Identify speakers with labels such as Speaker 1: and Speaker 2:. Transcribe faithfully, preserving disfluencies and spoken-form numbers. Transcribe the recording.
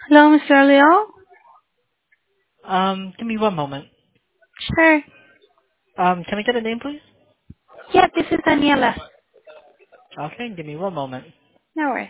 Speaker 1: Hello, mister Leo?
Speaker 2: Um, give me one moment.
Speaker 1: Sure.
Speaker 2: Um, can I get a name, please?
Speaker 1: Yeah, this is Daniela.
Speaker 2: Okay, give me one moment.
Speaker 1: No worries.